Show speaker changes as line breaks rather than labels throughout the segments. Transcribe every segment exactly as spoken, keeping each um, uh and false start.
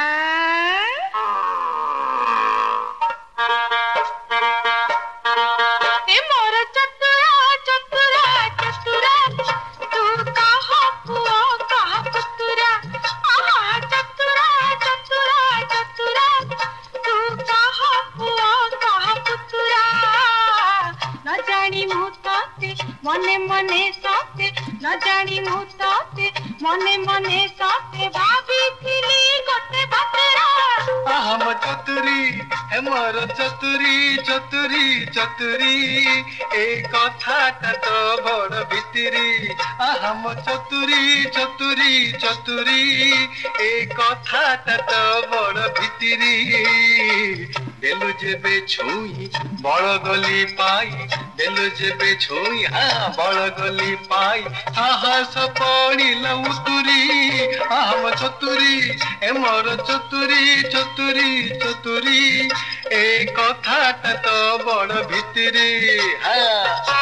ए मोर चतुरा चतुरा चतुरा तू कहा पुआ कहा पुतुरा आहा चतुरा चतुरा चतुरा तू कहा पुआ कहा पुतुरा न जानी मु तोते मने मने सते न जानी मु तोते मने मने सते भाबिथिली गोटे बातेरा
हम चतुरी हे मोर चतुरी चतुरी चतुरी ए कथाटा तो बड़ भितरी हम चतुरी चतुरी चतुरी ए कथाटा तो बड़ भितरी देलु जेबे छुई बड़ गली पाई देलु जेबे छुई हाँ बड़ गली पाई साहस पड़िल उतुरी हम चतुरी हे मोर चतुरी चतुरी चतुरी ए कथाटा तो बड़ भितरी हाँ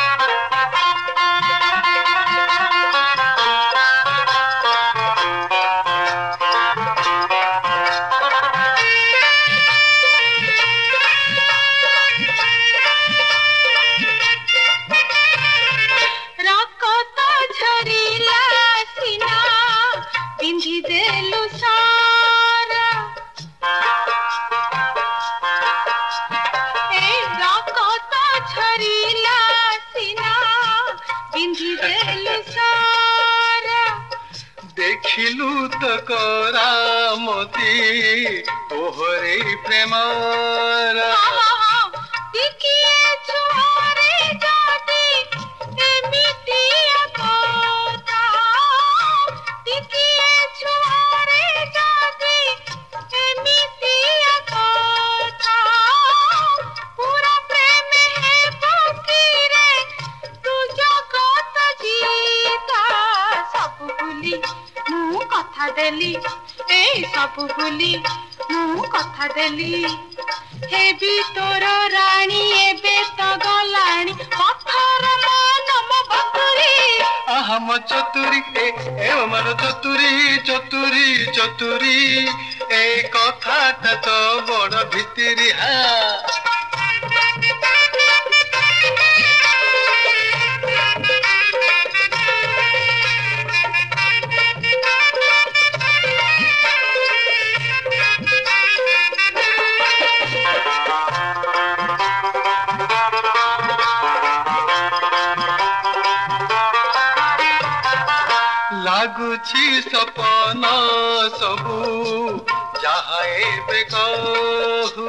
पिंधी देलु सारा ए रकता झरीला सीना पिंधी देलु सारा
देखिलु तो करामती तोहरे प्रेमरा
कथा देली ए सब भूली मु कथा देली हे भी तोर रानी एबे तो गलानी पत्थर मन म बतुरी
हम चतुरी ए ए मोर चतुरी चतुरी चतुरी ए कथाटा तो बड़ भितरी हाँ लागुछि सपन सबू जहा एबे कहू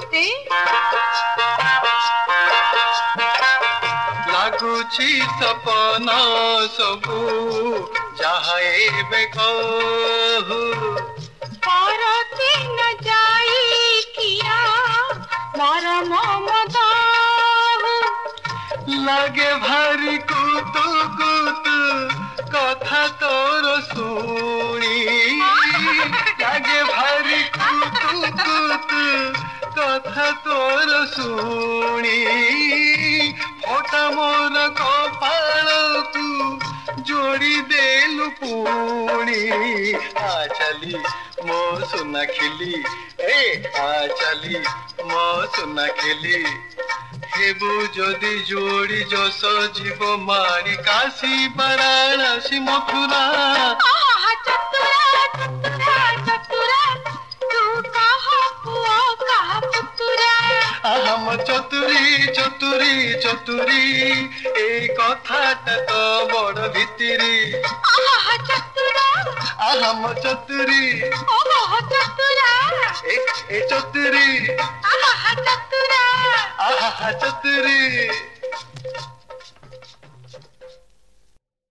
लागुछि सपन सबू जहा एबे कहू
परती न जाई किया मोर ममता
लागे भारी कुतु कुतु कथा तोर शुणी लागे भारी कुतु कुतु कथा तोर शुणी फोटा मोर कपाळकु जोड़ी देलु पुणी आ चली मो सुना खिली ए आ चली मो सुना खिली हेबु जदि जोड़ी जस जीव मारी काशी वाराणसी मथुरा
आहा चतुरा चतुरा चतुरा तू कहा पुआ कहा पुतुरा
हम चतुरी चतुरी चतुरी ए कथाटा तो बड़ भितरी
आहा चतुरा
हम चतुरी
ओहो चतुरा
ए ए चतुरी
आहा चतुरा
आहा चतुरी।